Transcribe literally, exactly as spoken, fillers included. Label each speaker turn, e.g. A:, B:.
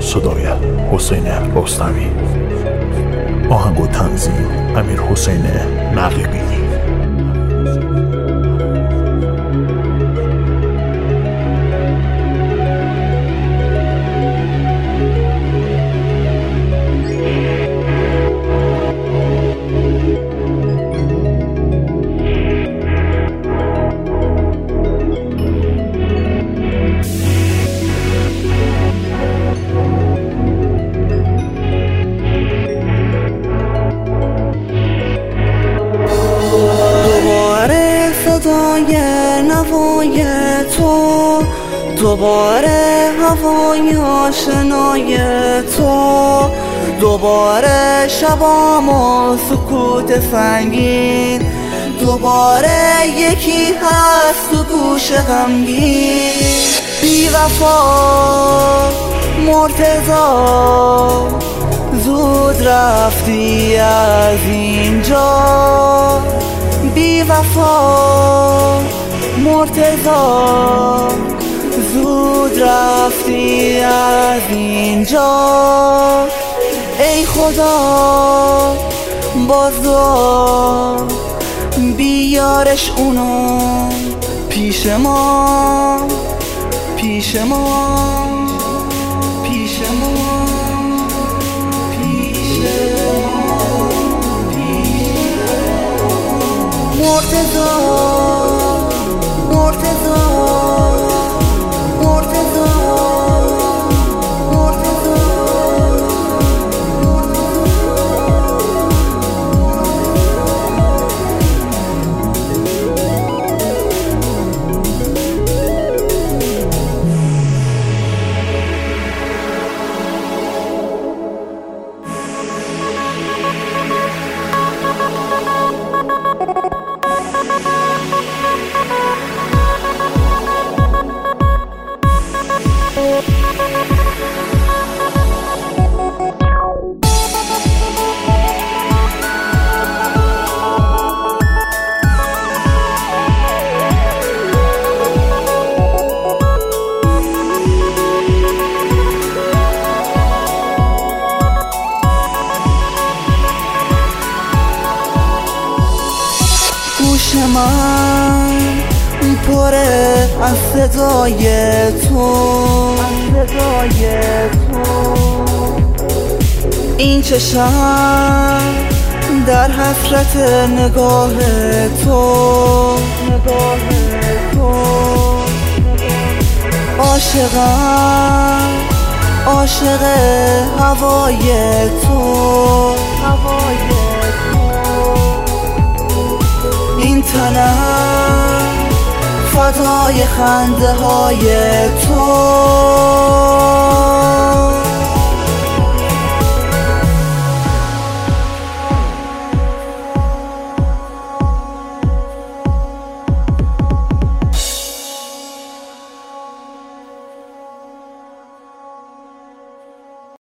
A: صدای حسین رستمی، آهنگ و تنظیم امیر حسین نقیبی.
B: صدای نوای تو، دوباره هوای آشنای تو، دوباره شبام و سکوت سنگین، دوباره یکی هست تو گوش غمگین. بی وفا مرتضی، زود رفتی از اینجا. بی وفا مرتضی، زود رفتی از اینجا. ای خدا باز دعا بیارش اونو پیش ما، پیش ما، پیش ما، پیش ما، پیش ما. مرتضی، مرتضی، مرتضی، مرتضی. گوش من پره از صدای تو، از صدای تو. این چشم در حسرت نگاه تو، نگاه تو. عاشقم، عاشق هوای تو، هوای تو. این تنم فدای خنده های تو.